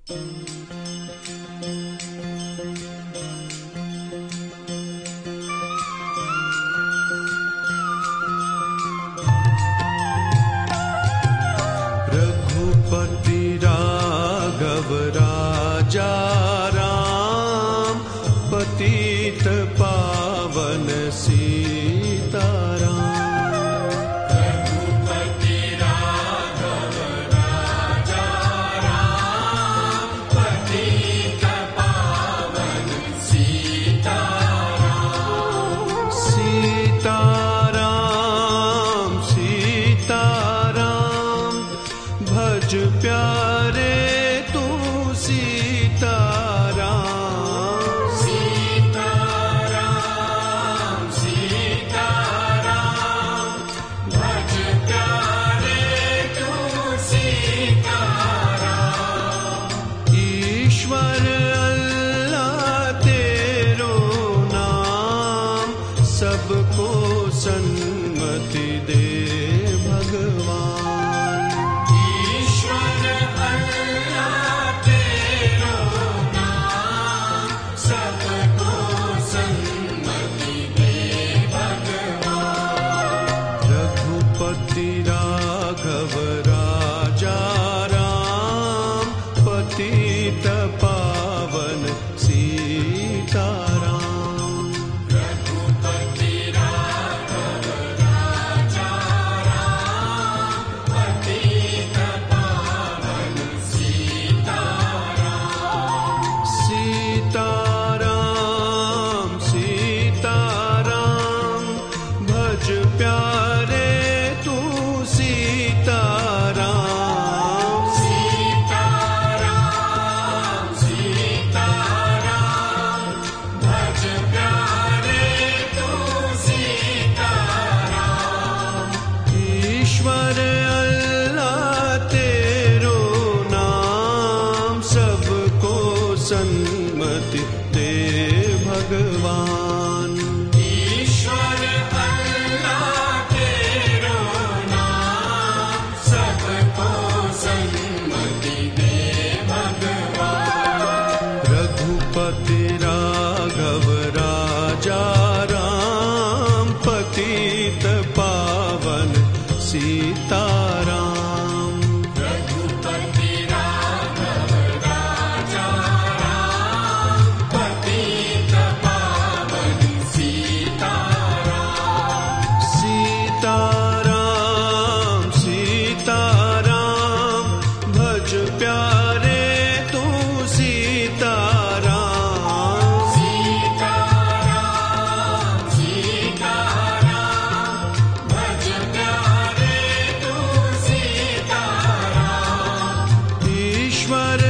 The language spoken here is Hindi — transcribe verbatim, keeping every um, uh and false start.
रघुपति राघव राजा राम, पतित पावन सीताराम। रघुपति राघव राजा राम, पतित पावन सीताराम। सीताराम सीताराम, भज प्यारे तू सीताराम। सीताराम सीताराम, भज प्यारे तू सीताराम। ईश्वर अल्लाह तेरो नाम, सबको सन्मति दे भगवान। ईश्वर अल्लाह तेरो नाम, सबको सन्मति दे भगवान। रघुपति राघव राजा राम, पतित पावन सीताराम। रघुपति राघव राजा राम, पतित पावन सीताराम। सीताराम सीताराम, भज प्यारे तू सीताराम। सीताराम सीताराम, भज प्यारे तू सीताराम। ईश्वर अल्लाह तेरो नाम, सबको सन्मति दे भगवान। ईश्वर अल्लाह तेरो नाम, सबको सन्मति दे भगवान। रघुपति राघव राजा राम, पतित पावन सीताराम। रघुपति राघव राजा राम, पतित पावन सीताराम। सीताराम सीताराम, भज प्यारे तू सीताराम। सीताराम सीताराम, भज प्यारे तू सीताराम। ईश्वर